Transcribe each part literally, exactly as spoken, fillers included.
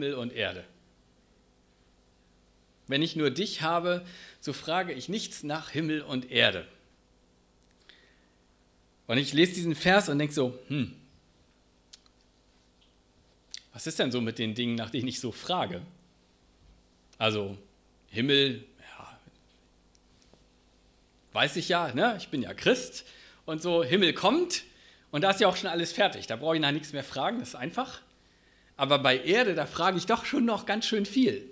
Himmel und Erde. Wenn ich nur dich habe, so frage ich nichts nach Himmel und Erde. Und ich lese diesen Vers und denke so, hm, was ist denn so mit den Dingen, nach denen ich so frage? Also Himmel, ja, weiß ich ja, ne? Ich bin ja Christ und so, Himmel kommt und da ist ja auch schon alles fertig. Da brauche ich nach nichts mehr fragen, das ist einfach. Aber bei Erde, da frage ich doch schon noch ganz schön viel.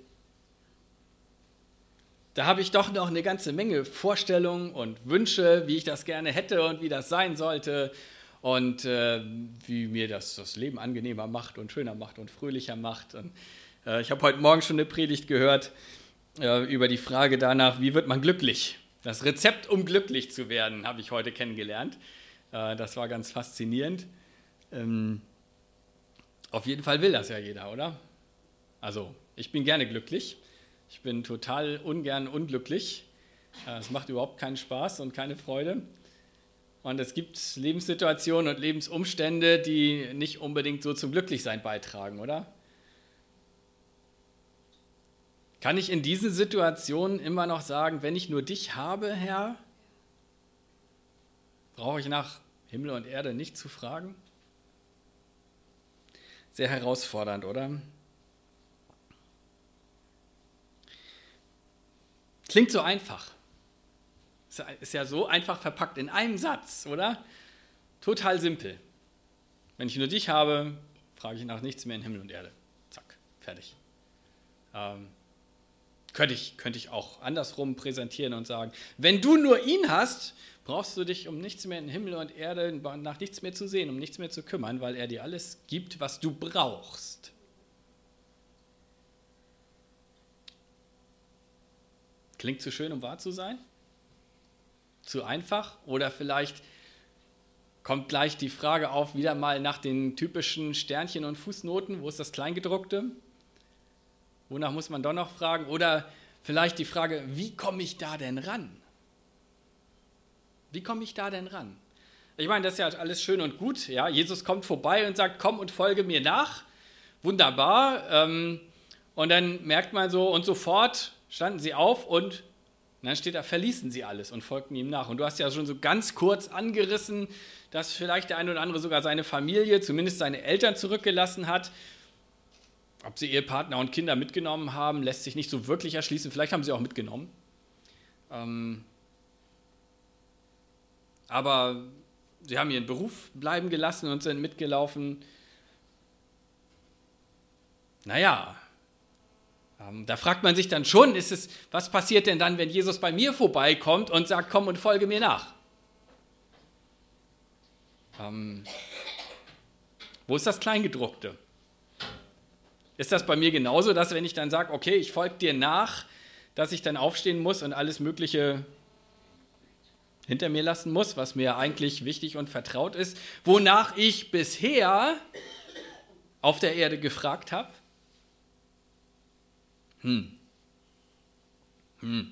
Da habe ich doch noch eine ganze Menge Vorstellungen und Wünsche, wie ich das gerne hätte und wie das sein sollte und äh, wie mir das das Leben angenehmer macht und schöner macht und fröhlicher macht. Und, äh, ich habe heute Morgen schon eine Predigt gehört äh, über die Frage danach, wie wird man glücklich? Das Rezept, um glücklich zu werden, habe ich heute kennengelernt. Äh, das war ganz faszinierend. Ähm, auf jeden Fall will das ja jeder, oder? Also, ich bin gerne glücklich. Ich bin total ungern unglücklich. Es macht überhaupt keinen Spaß und keine Freude. Und es gibt Lebenssituationen und Lebensumstände, die nicht unbedingt so zum Glücklichsein beitragen, oder? Kann ich in diesen Situationen immer noch sagen, wenn ich nur dich habe, Herr, brauche ich nach Himmel und Erde nicht zu fragen? Sehr herausfordernd, oder? Klingt so einfach. Ist ja so einfach verpackt in einem Satz, oder? Total simpel. Wenn ich nur dich habe, frage ich nach nichts mehr in Himmel und Erde. Zack, fertig. Ähm, könnte ich, könnte ich auch andersrum präsentieren und sagen, wenn du nur ihn hast, brauchst du dich um nichts mehr in Himmel und Erde, nach nichts mehr zu sehen, um nichts mehr zu kümmern, weil er dir alles gibt, was du brauchst. Klingt zu schön, um wahr zu sein? Zu einfach? Oder vielleicht kommt gleich die Frage auf, wieder mal nach den typischen Sternchen und Fußnoten. Wo ist das Kleingedruckte? Wonach muss man doch noch fragen? Oder vielleicht die Frage, wie komme ich da denn ran? Wie komme ich da denn ran? Ich meine, das ist ja alles schön und gut. Ja? Jesus kommt vorbei und sagt, komm und folge mir nach. Wunderbar. Ähm, und dann merkt man so, und sofort standen sie auf und dann steht da, verließen sie alles und folgten ihm nach. Und du hast ja schon so ganz kurz angerissen, dass vielleicht der eine oder andere sogar seine Familie, zumindest seine Eltern zurückgelassen hat. Ob sie Ehepartner und Kinder mitgenommen haben, lässt sich nicht so wirklich erschließen. Vielleicht haben sie auch mitgenommen. Ähm, aber sie haben ihren Beruf bleiben gelassen und sind mitgelaufen. Naja, ähm, da fragt man sich dann schon, ist es, was passiert denn dann, wenn Jesus bei mir vorbeikommt und sagt, komm und folge mir nach? Ähm, wo ist das Kleingedruckte? Ist das bei mir genauso, dass wenn ich dann sage, okay, ich folge dir nach, dass ich dann aufstehen muss und alles Mögliche hinter mir lassen muss, was mir eigentlich wichtig und vertraut ist, wonach ich bisher auf der Erde gefragt habe? Hm. Hm.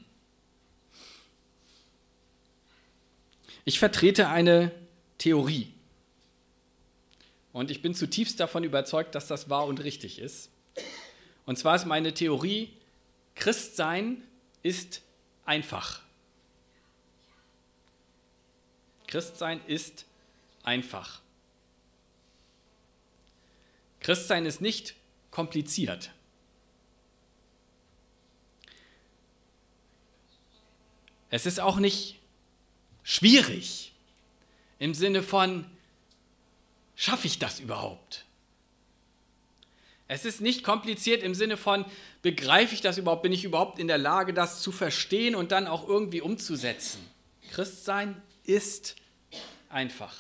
Ich vertrete eine Theorie. Und ich bin zutiefst davon überzeugt, dass das wahr und richtig ist. Und zwar ist meine Theorie, Christsein ist einfach. Christsein ist einfach. Christsein ist nicht kompliziert. Es ist auch nicht schwierig im Sinne von, schaffe ich das überhaupt? Es ist nicht kompliziert im Sinne von, begreife ich das überhaupt? Bin ich überhaupt in der Lage, das zu verstehen und dann auch irgendwie umzusetzen? Christsein ist einfach.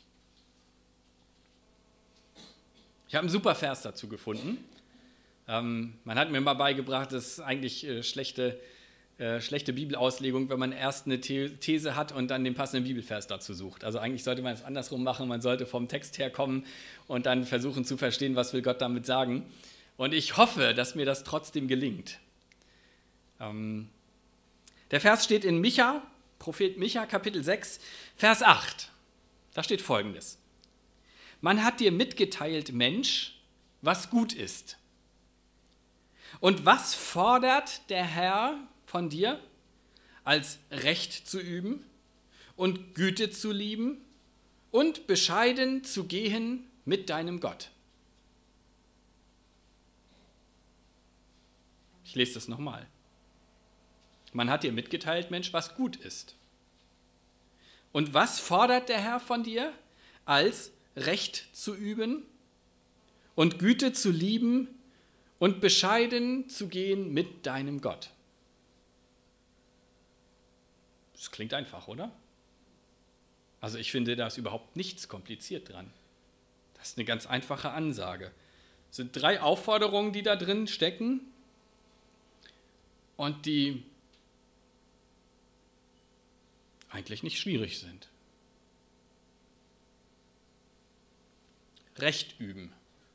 Ich habe einen super Vers dazu gefunden. Ähm, man hat mir mal beigebracht, das ist eigentlich äh, schlechte, äh, schlechte Bibelauslegung, wenn man erst eine The- These hat und dann den passenden Bibelvers dazu sucht. Also eigentlich sollte man es andersrum machen. Man sollte vom Text herkommen und dann versuchen zu verstehen, was will Gott damit sagen. Und ich hoffe, dass mir das trotzdem gelingt. Ähm, der Vers steht in Micha, Prophet Micha, Kapitel sechs, Vers acht. Da steht Folgendes. Man hat dir mitgeteilt, Mensch, was gut ist. Und was fordert der Herr von dir, als Recht zu üben und Güte zu lieben und bescheiden zu gehen mit deinem Gott? Ich lese das nochmal. Man hat dir mitgeteilt, Mensch, was gut ist. Und was fordert der Herr von dir, als Recht zu üben und Güte zu lieben und bescheiden zu gehen mit deinem Gott? Das klingt einfach, oder? Also ich finde, da ist überhaupt nichts kompliziert dran. Das ist eine ganz einfache Ansage. Es sind drei Aufforderungen, die da drin stecken und die eigentlich nicht schwierig sind. Recht üben.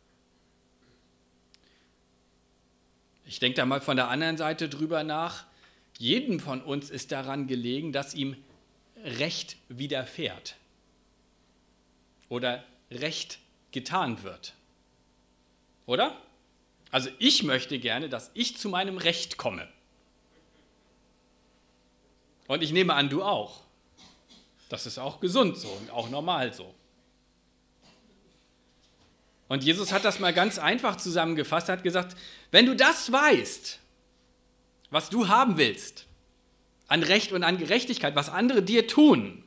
Ich denke da mal von der anderen Seite drüber nach. Jedem von uns ist daran gelegen, dass ihm Recht widerfährt oder Recht getan wird. Oder? Also ich möchte gerne, dass ich zu meinem Recht komme. Und ich nehme an, du auch. Das ist auch gesund so und auch normal so. Und Jesus hat das mal ganz einfach zusammengefasst, hat gesagt, wenn du das weißt, was du haben willst, an Recht und an Gerechtigkeit, was andere dir tun,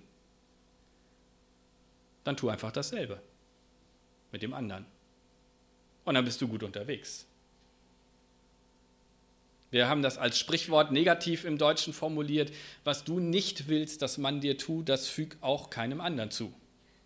dann tu einfach dasselbe mit dem anderen. Und dann bist du gut unterwegs. Wir haben das als Sprichwort negativ im Deutschen formuliert, was du nicht willst, dass man dir tut, das füg auch keinem anderen zu.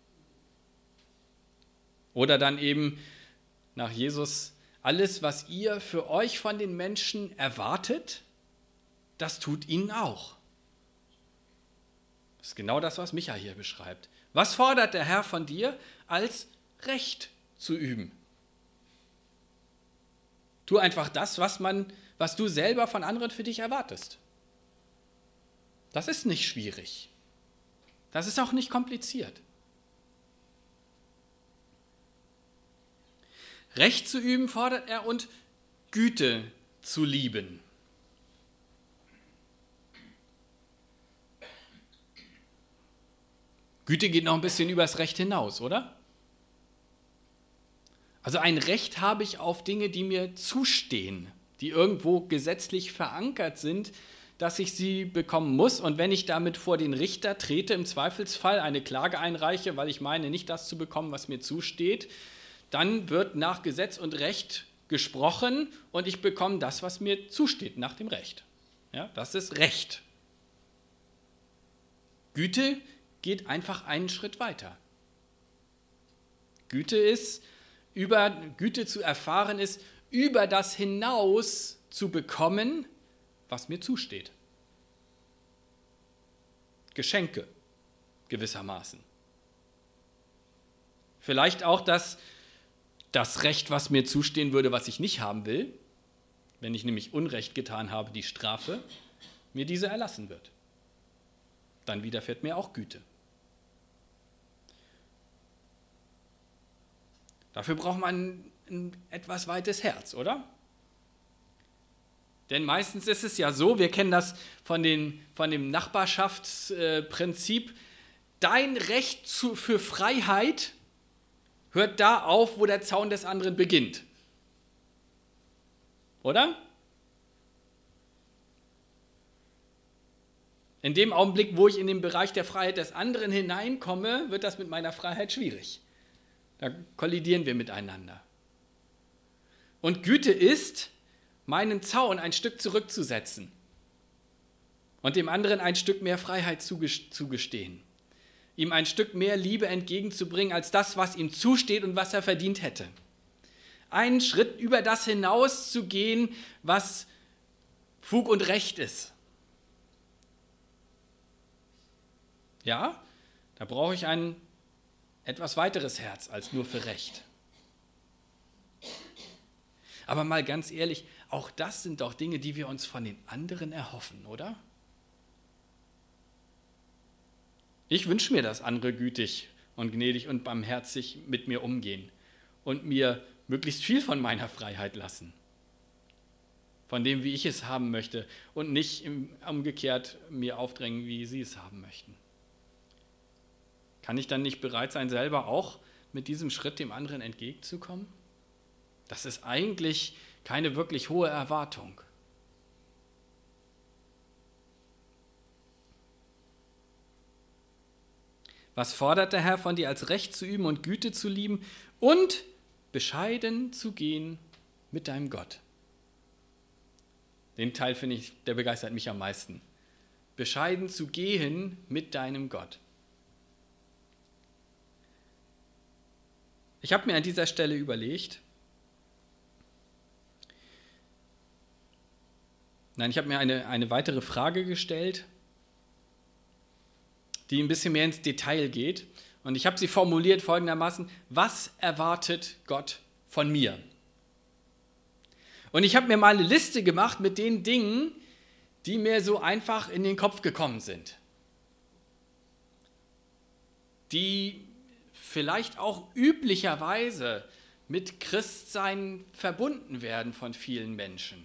Oder dann eben nach Jesus, alles, was ihr für euch von den Menschen erwartet, das tut ihnen auch. Das ist genau das, was Micha hier beschreibt. Was fordert der Herr von dir, als Recht zu üben? Tu einfach das, was man, was du selber von anderen für dich erwartest. Das ist nicht schwierig. Das ist auch nicht kompliziert. Recht zu üben fordert er und Güte zu lieben. Güte geht noch ein bisschen übers Recht hinaus, oder? Also ein Recht habe ich auf Dinge, die mir zustehen, die irgendwo gesetzlich verankert sind, dass ich sie bekommen muss. Und wenn ich damit vor den Richter trete, im Zweifelsfall eine Klage einreiche, weil ich meine, nicht das zu bekommen, was mir zusteht, dann wird nach Gesetz und Recht gesprochen und ich bekomme das, was mir zusteht nach dem Recht. Ja, das ist Recht. Güte geht einfach einen Schritt weiter. Güte ist, über Güte zu erfahren ist, über das hinaus zu bekommen, was mir zusteht. Geschenke gewissermaßen. Vielleicht auch das, das Recht, was mir zustehen würde, was ich nicht haben will, wenn ich nämlich Unrecht getan habe, die Strafe, mir diese erlassen wird. Dann widerfährt mir auch Güte. Dafür braucht man ein etwas weites Herz, oder? Denn meistens ist es ja so, wir kennen das von, den, von dem Nachbarschaftsprinzip, dein Recht zu, für Freiheit hört da auf, wo der Zaun des anderen beginnt. Oder? In dem Augenblick, wo ich in den Bereich der Freiheit des anderen hineinkomme, wird das mit meiner Freiheit schwierig. Da kollidieren wir miteinander. Und Güte ist, meinen Zaun ein Stück zurückzusetzen und dem anderen ein Stück mehr Freiheit zugestehen, ihm ein Stück mehr Liebe entgegenzubringen als das, was ihm zusteht und was er verdient hätte. Einen Schritt über das hinaus zu gehen, was Fug und Recht ist. Ja, da brauche ich ein etwas weiteres Herz als nur für Recht. Aber mal ganz ehrlich, auch das sind doch Dinge, die wir uns von den anderen erhoffen, oder? Ich wünsche mir, dass andere gütig und gnädig und barmherzig mit mir umgehen und mir möglichst viel von meiner Freiheit lassen. von dem, wie ich es haben möchte und nicht im, umgekehrt mir aufdrängen, wie sie es haben möchten? Kann ich dann nicht bereit sein, selber auch mit diesem Schritt dem anderen entgegenzukommen? Das ist eigentlich keine wirklich hohe Erwartung. Was fordert der Herr von dir, als Recht zu üben und Güte zu lieben und bescheiden zu gehen mit deinem Gott? Den Teil finde ich, der begeistert mich am meisten. Bescheiden zu gehen mit deinem Gott. Ich habe mir an dieser Stelle überlegt, nein, ich habe mir eine, eine weitere Frage gestellt, die ein bisschen mehr ins Detail geht. Und ich habe sie formuliert folgendermaßen: Was erwartet Gott von mir? Und ich habe mir mal eine Liste gemacht mit den Dingen, die mir so einfach in den Kopf gekommen sind. Die vielleicht auch üblicherweise mit Christsein verbunden werden von vielen Menschen.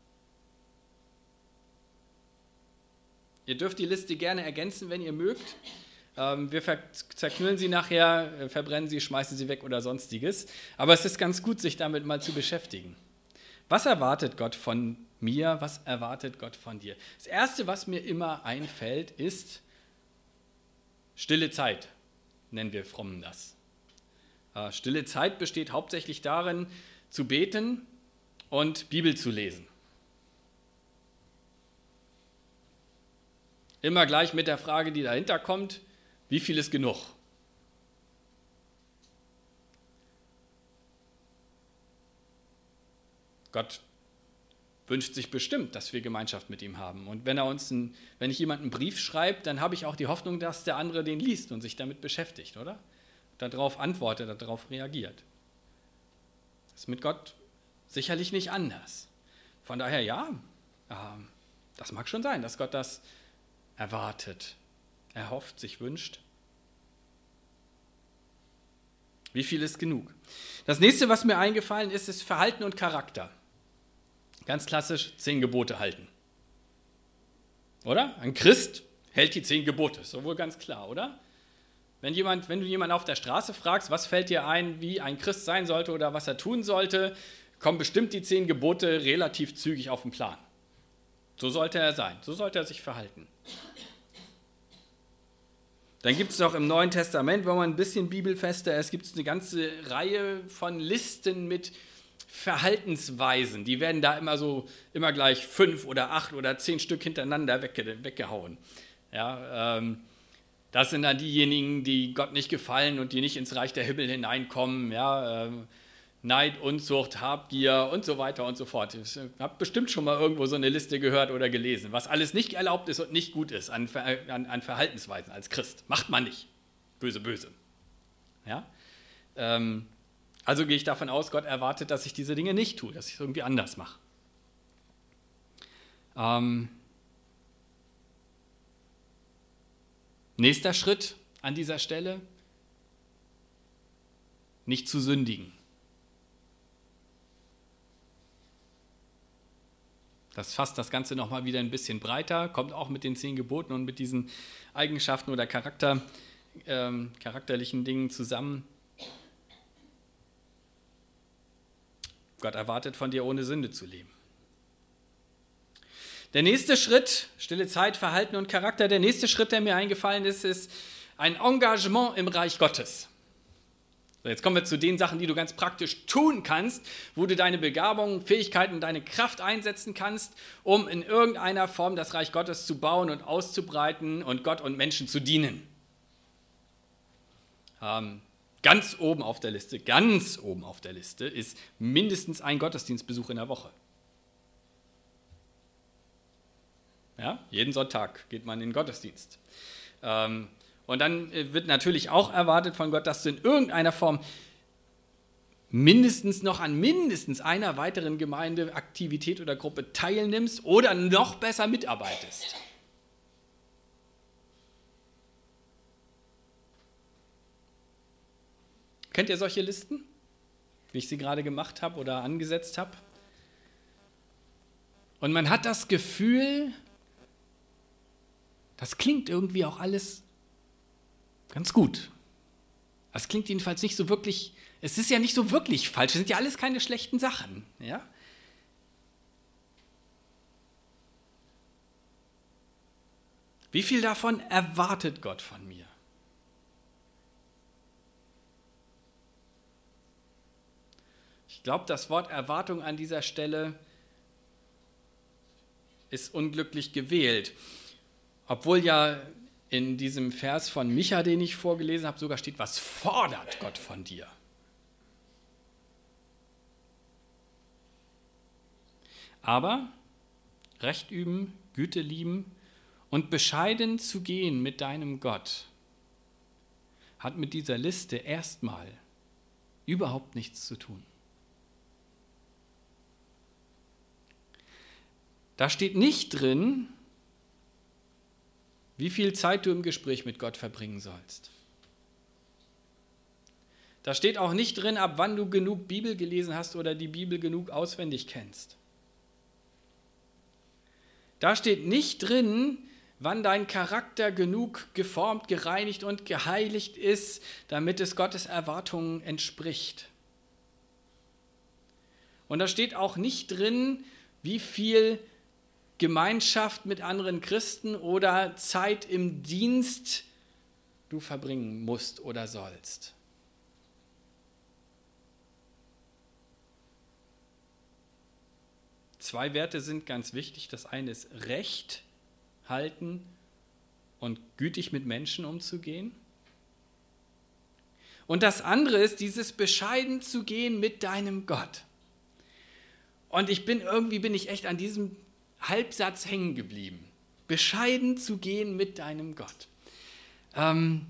Ihr dürft die Liste gerne ergänzen, wenn ihr mögt. Wir zerknüllen sie nachher, verbrennen sie, schmeißen sie weg oder sonstiges. Aber es ist ganz gut, sich damit mal zu beschäftigen. Was erwartet Gott von mir? Was erwartet Gott von dir? Das Erste, was mir immer einfällt, ist stille Zeit, nennen wir Frommen das. Stille Zeit besteht hauptsächlich darin, zu beten und Bibel zu lesen. Immer gleich mit der Frage, die dahinter kommt: Wie viel ist genug? Gott wünscht sich bestimmt, dass wir Gemeinschaft mit ihm haben. Und wenn er uns ein, wenn ich jemanden einen Brief schreibe, dann habe ich auch die Hoffnung, dass der andere den liest und sich damit beschäftigt, oder? Darauf antwortet, darauf reagiert. Das ist mit Gott sicherlich nicht anders. Von daher, ja, das mag schon sein, dass Gott das erwartet, erhofft, sich wünscht. Wie viel ist genug? Das nächste, was mir eingefallen ist, ist Verhalten und Charakter. Ganz klassisch, zehn Gebote halten. Oder? Ein Christ hält die zehn Gebote, ist doch wohl ganz klar, oder? Wenn, jemand, wenn du jemanden auf der Straße fragst, was fällt dir ein, wie ein Christ sein sollte oder was er tun sollte, kommen bestimmt die zehn Gebote relativ zügig auf den Plan. So sollte er sein, so sollte er sich verhalten. Dann gibt es auch im Neuen Testament, wenn man ein bisschen bibelfester ist, gibt es eine ganze Reihe von Listen mit Verhaltensweisen. Die werden da immer so, immer gleich fünf oder acht oder zehn Stück hintereinander wegge- weggehauen. Ja, ähm, das sind dann diejenigen, die Gott nicht gefallen und die nicht ins Reich der Himmel hineinkommen. Ja, ähm, Neid, Unzucht, Habgier und so weiter und so fort. Ich habe bestimmt schon mal irgendwo so eine Liste gehört oder gelesen, was alles nicht erlaubt ist und nicht gut ist an, an, an Verhaltensweisen als Christ. Macht man nicht. Böse, böse. Ja? Ähm, also gehe ich davon aus, Gott erwartet, dass ich diese Dinge nicht tue, dass ich es irgendwie anders mache. Ähm, nächster Schritt an dieser Stelle: Nicht zu sündigen. Das fasst das Ganze nochmal wieder ein bisschen breiter, kommt auch mit den zehn Geboten und mit diesen Eigenschaften oder Charakter, ähm, charakterlichen Dingen zusammen. Gott erwartet von dir, ohne Sünde zu leben. Der nächste Schritt, stille Zeit, Verhalten und Charakter, der nächste Schritt, der mir eingefallen ist, ist ein Engagement im Reich Gottes. So, jetzt kommen wir zu den Sachen, die du ganz praktisch tun kannst, wo du deine Begabungen, Fähigkeiten und deine Kraft einsetzen kannst, um in irgendeiner Form das Reich Gottes zu bauen und auszubreiten und Gott und Menschen zu dienen. Ähm, ganz oben auf der Liste, ganz oben auf der Liste ist mindestens ein Gottesdienstbesuch in der Woche. Ja, jeden Sonntag geht man in den Gottesdienst. Ähm, Und dann wird natürlich auch erwartet von Gott, dass du in irgendeiner Form mindestens noch an mindestens einer weiteren Gemeindeaktivität oder Gruppe teilnimmst oder noch besser mitarbeitest. Kennt ihr solche Listen, wie ich sie gerade gemacht habe oder angesetzt habe? Und man hat das Gefühl, das klingt irgendwie auch alles ganz gut. Das klingt jedenfalls nicht so wirklich, es ist ja nicht so wirklich falsch, es sind ja alles keine schlechten Sachen. Ja? Wie viel davon erwartet Gott von mir? Ich glaube, das Wort Erwartung an dieser Stelle ist unglücklich gewählt. Obwohl ja in diesem Vers von Micha, den ich vorgelesen habe, sogar steht, was fordert Gott von dir? Aber Recht üben, Güte lieben und bescheiden zu gehen mit deinem Gott hat mit dieser Liste erstmal überhaupt nichts zu tun. Da steht nicht drin, wie viel Zeit du im Gespräch mit Gott verbringen sollst. Da steht auch nicht drin, ab wann du genug Bibel gelesen hast oder die Bibel genug auswendig kennst. Da steht nicht drin, wann dein Charakter genug geformt, gereinigt und geheiligt ist, damit es Gottes Erwartungen entspricht. Und da steht auch nicht drin, wie viel Gemeinschaft mit anderen Christen oder Zeit im Dienst du verbringen musst oder sollst. Zwei Werte sind ganz wichtig. Das eine ist Recht halten und gütig mit Menschen umzugehen. Und das andere ist dieses bescheiden zu gehen mit deinem Gott. Und ich bin irgendwie bin ich echt an diesem Halbsatz hängen geblieben. Bescheiden zu gehen mit deinem Gott. Ähm,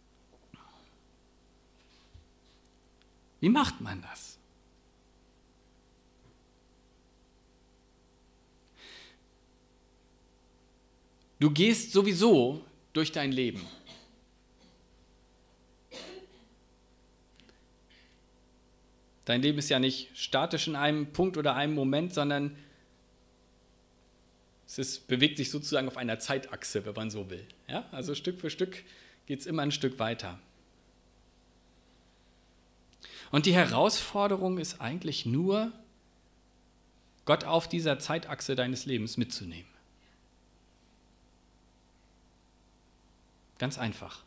wie macht man das? Du gehst sowieso durch dein Leben. Dein Leben ist ja nicht statisch in einem Punkt oder einem Moment, sondern es ist, bewegt sich sozusagen auf einer Zeitachse, wenn man so will. Ja? Also Stück für Stück geht es immer ein Stück weiter. Und die Herausforderung ist eigentlich nur, Gott auf dieser Zeitachse deines Lebens mitzunehmen. Ganz einfach.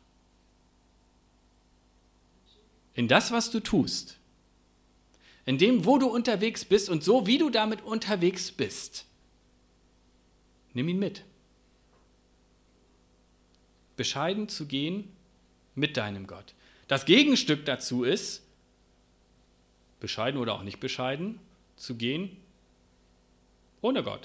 In das, was du tust, in dem, wo du unterwegs bist und so, wie du damit unterwegs bist, nimm ihn mit. Bescheiden zu gehen mit deinem Gott. Das Gegenstück dazu ist, bescheiden oder auch nicht bescheiden, zu gehen ohne Gott.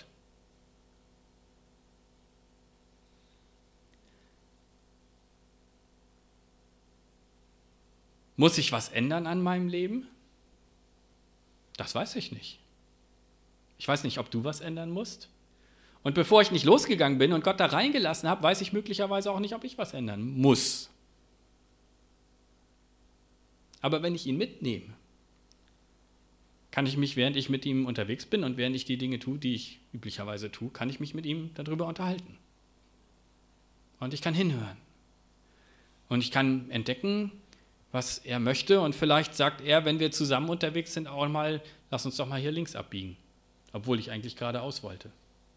Muss sich was ändern an meinem Leben? Das weiß ich nicht. Ich weiß nicht, ob du was ändern musst. Und bevor ich nicht losgegangen bin und Gott da reingelassen habe, weiß ich möglicherweise auch nicht, ob ich was ändern muss. Aber wenn ich ihn mitnehme, kann ich mich, während ich mit ihm unterwegs bin und während ich die Dinge tue, die ich üblicherweise tue, kann ich mich mit ihm darüber unterhalten. Und ich kann hinhören. Und ich kann entdecken, was er möchte. Und vielleicht sagt er, wenn wir zusammen unterwegs sind, auch mal, lass uns doch mal hier links abbiegen. Obwohl ich eigentlich geradeaus wollte.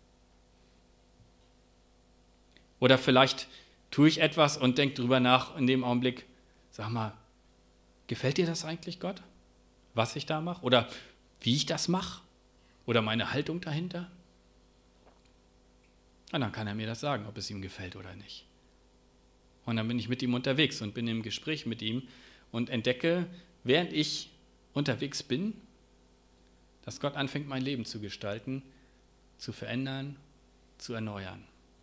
Oder vielleicht tue ich etwas und denke drüber nach in dem Augenblick, sag mal, gefällt dir das eigentlich, Gott? Was ich da mache? Oder wie ich das mache? Oder meine Haltung dahinter? Und dann kann er mir das sagen, ob es ihm gefällt oder nicht. Und dann bin ich mit ihm unterwegs und bin im Gespräch mit ihm und entdecke, während ich unterwegs bin, dass Gott anfängt, mein Leben zu gestalten, zu verändern, zu erneuern.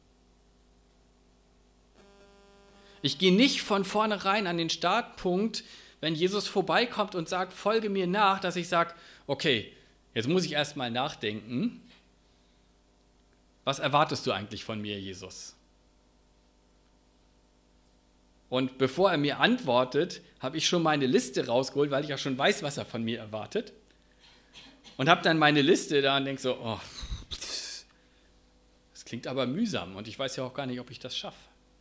Ich gehe nicht von vornherein an den Startpunkt, wenn Jesus vorbeikommt und sagt, folge mir nach, dass ich sage, okay, jetzt muss ich erst mal nachdenken, was erwartest du eigentlich von mir, Jesus? Und bevor er mir antwortet, habe ich schon meine Liste rausgeholt, weil ich ja schon weiß, was er von mir erwartet. Und habe dann meine Liste da und denke so, oh, klingt aber mühsam und ich weiß ja auch gar nicht, ob ich das schaffe.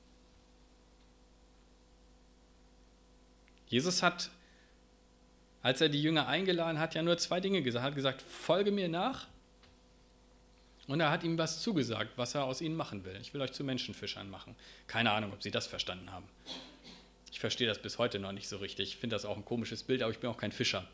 Jesus hat, als er die Jünger eingeladen hat, ja nur zwei Dinge gesagt. Er hat gesagt, folge mir nach. Und er hat ihm was zugesagt, was er aus ihnen machen will. Ich will euch zu Menschenfischern machen. Keine Ahnung, ob sie das verstanden haben. Ich verstehe das bis heute noch nicht so richtig. Ich finde das auch ein komisches Bild, aber ich bin auch kein Fischer.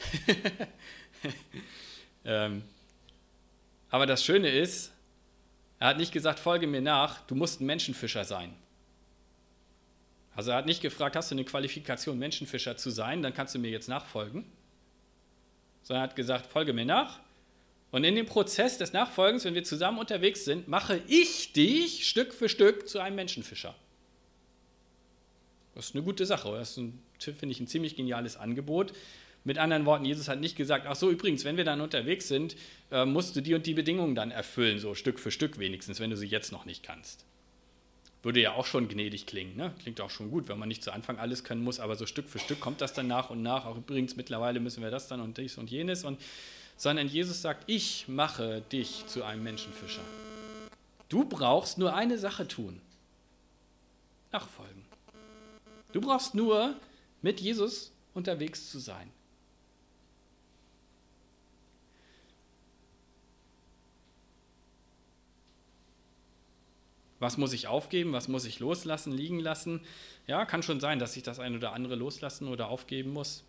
ähm, aber das Schöne ist, er hat nicht gesagt, folge mir nach, du musst ein Menschenfischer sein. Also er hat nicht gefragt, hast du eine Qualifikation, Menschenfischer zu sein, dann kannst du mir jetzt nachfolgen. Sondern er hat gesagt, folge mir nach. Und in dem Prozess des Nachfolgens, wenn wir zusammen unterwegs sind, mache ich dich Stück für Stück zu einem Menschenfischer. Das ist eine gute Sache. Das ist, finde ich, ein ziemlich geniales Angebot. Mit anderen Worten, Jesus hat nicht gesagt, ach so, übrigens, wenn wir dann unterwegs sind, äh, musst du die und die Bedingungen dann erfüllen, so Stück für Stück wenigstens, wenn du sie jetzt noch nicht kannst. Würde ja auch schon gnädig klingen, ne? Klingt auch schon gut, wenn man nicht zu Anfang alles können muss, aber so Stück für Stück kommt das dann nach und nach. Auch übrigens, mittlerweile müssen wir das dann und dies und jenes. Und, sondern Jesus sagt, ich mache dich zu einem Menschenfischer. Du brauchst nur eine Sache tun. Nachfolgen. Du brauchst nur mit Jesus unterwegs zu sein. Was muss ich aufgeben? Was muss ich loslassen, liegen lassen? Ja, kann schon sein, dass ich das ein oder andere loslassen oder aufgeben muss.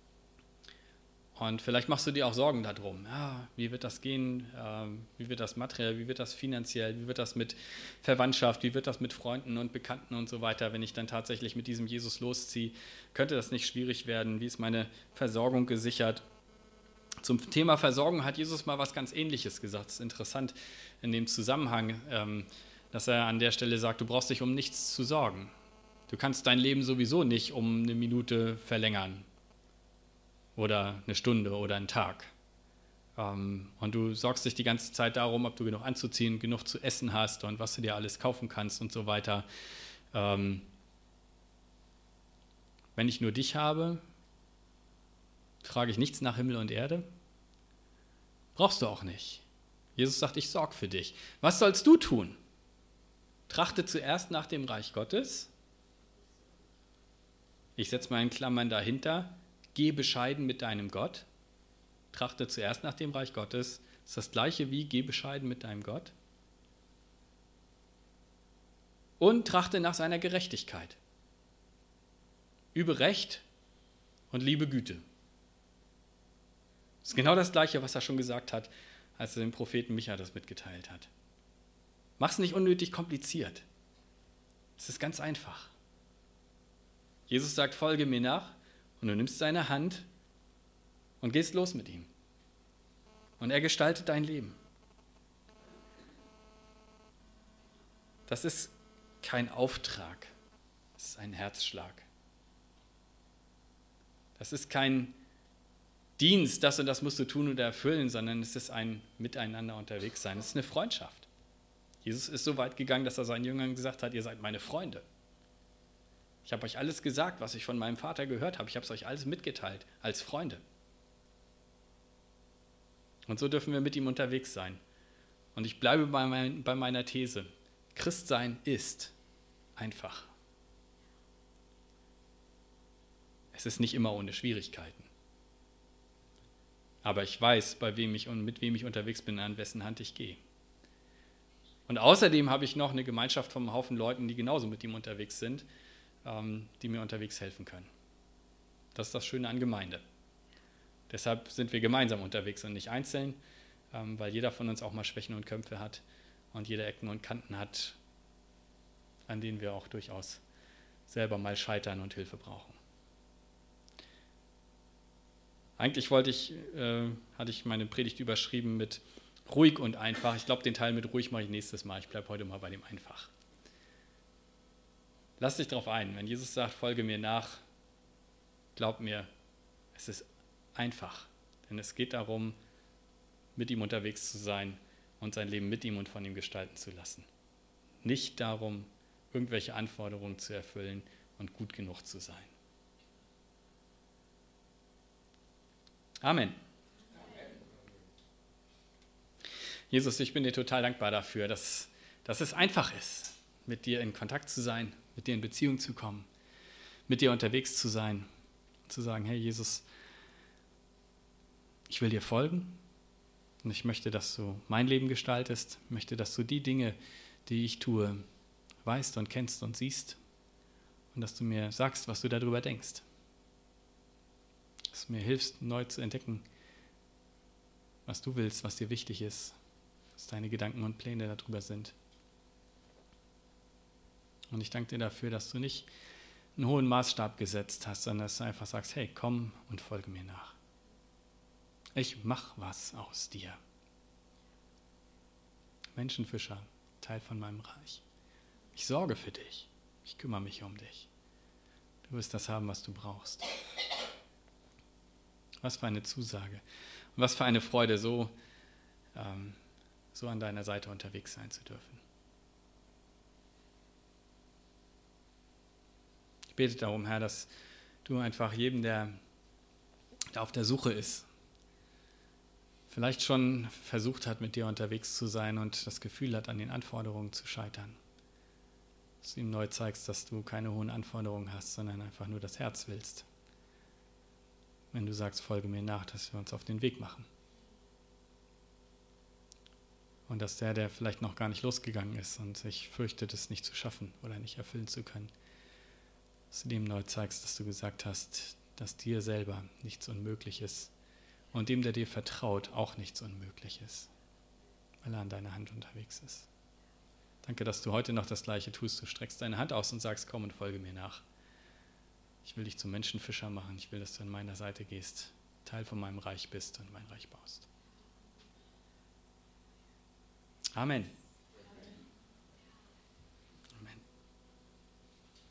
Und vielleicht machst du dir auch Sorgen darum. Ja, wie wird das gehen? Ähm, wie wird das materiell? Wie wird das finanziell? Wie wird das mit Verwandtschaft? Wie wird das mit Freunden und Bekannten und so weiter? Wenn ich dann tatsächlich mit diesem Jesus losziehe, könnte das nicht schwierig werden? Wie ist meine Versorgung gesichert? Zum Thema Versorgung hat Jesus mal was ganz Ähnliches gesagt. Das ist interessant in dem Zusammenhang, ähm, dass er an der Stelle sagt, du brauchst dich um nichts zu sorgen. Du kannst dein Leben sowieso nicht um eine Minute verlängern oder eine Stunde oder einen Tag. Und du sorgst dich die ganze Zeit darum, ob du genug anzuziehen, genug zu essen hast und was du dir alles kaufen kannst und so weiter. Wenn ich nur dich habe, frage ich nichts nach Himmel und Erde. Brauchst du auch nicht. Jesus sagt, ich sorge für dich. Was sollst du tun? Trachte zuerst nach dem Reich Gottes. Ich setze mal in Klammern dahinter. Geh bescheiden mit deinem Gott. Trachte zuerst nach dem Reich Gottes. Das ist das Gleiche wie geh bescheiden mit deinem Gott. Und trachte nach seiner Gerechtigkeit. Übe Recht und liebe Güte. Das ist genau das Gleiche, was er schon gesagt hat, als er dem Propheten Micha das mitgeteilt hat. Mach's nicht unnötig kompliziert. Es ist ganz einfach. Jesus sagt, folge mir nach und du nimmst seine Hand und gehst los mit ihm. Und er gestaltet dein Leben. Das ist kein Auftrag, das ist ein Herzschlag. Das ist kein Dienst, das und das musst du tun oder erfüllen, sondern es ist ein Miteinander unterwegs sein. Es ist eine Freundschaft. Jesus ist so weit gegangen, dass er seinen Jüngern gesagt hat, ihr seid meine Freunde. Ich habe euch alles gesagt, was ich von meinem Vater gehört habe. Ich habe es euch alles mitgeteilt, als Freunde. Und so dürfen wir mit ihm unterwegs sein. Und ich bleibe bei, mein, bei meiner These. Christsein ist einfach. Es ist nicht immer ohne Schwierigkeiten. Aber ich weiß, bei wem ich und mit wem ich unterwegs bin, an wessen Hand ich gehe. Und außerdem habe ich noch eine Gemeinschaft von einem Haufen Leuten, die genauso mit ihm unterwegs sind, ähm, die mir unterwegs helfen können. Das ist das Schöne an Gemeinde. Deshalb sind wir gemeinsam unterwegs und nicht einzeln, ähm, weil jeder von uns auch mal Schwächen und Kämpfe hat und jeder Ecken und Kanten hat, an denen wir auch durchaus selber mal scheitern und Hilfe brauchen. Eigentlich wollte ich, äh, hatte ich meine Predigt überschrieben mit ruhig und einfach. Ich glaube, den Teil mit ruhig mache ich nächstes Mal. Ich bleibe heute mal bei dem einfach. Lass dich darauf ein. Wenn Jesus sagt, folge mir nach, glaub mir, es ist einfach. Denn es geht darum, mit ihm unterwegs zu sein und sein Leben mit ihm und von ihm gestalten zu lassen. Nicht darum, irgendwelche Anforderungen zu erfüllen und gut genug zu sein. Amen. Jesus, ich bin dir total dankbar dafür, dass, dass es einfach ist, mit dir in Kontakt zu sein, mit dir in Beziehung zu kommen, mit dir unterwegs zu sein, zu sagen, hey Jesus, ich will dir folgen und ich möchte, dass du mein Leben gestaltest, möchte, dass du die Dinge, die ich tue, weißt und kennst und siehst und dass du mir sagst, was du darüber denkst. Dass du mir hilfst, neu zu entdecken, was du willst, was dir wichtig ist, was deine Gedanken und Pläne darüber sind. Und ich danke dir dafür, dass du nicht einen hohen Maßstab gesetzt hast, sondern dass du einfach sagst, hey, komm und folge mir nach. Ich mach was aus dir. Menschenfischer, Teil von meinem Reich. Ich sorge für dich. Ich kümmere mich um dich. Du wirst das haben, was du brauchst. Was für eine Zusage. Und was für eine Freude, so, ähm, so an deiner Seite unterwegs sein zu dürfen. Ich bete darum, Herr, dass du einfach jedem, der, der auf der Suche ist, vielleicht schon versucht hat, mit dir unterwegs zu sein und das Gefühl hat, an den Anforderungen zu scheitern, dass du ihm neu zeigst, dass du keine hohen Anforderungen hast, sondern einfach nur das Herz willst. Wenn du sagst, folge mir nach, dass wir uns auf den Weg machen. Und dass der, der vielleicht noch gar nicht losgegangen ist und sich fürchtet, es nicht zu schaffen oder nicht erfüllen zu können, dass du dem neu zeigst, dass du gesagt hast, dass dir selber nichts unmöglich ist und dem, der dir vertraut, auch nichts unmöglich ist, weil er an deiner Hand unterwegs ist. Danke, dass du heute noch das Gleiche tust. Du streckst deine Hand aus und sagst, komm und folge mir nach. Ich will dich zum Menschenfischer machen. Ich will, dass du an meiner Seite gehst, Teil von meinem Reich bist und mein Reich baust. Amen.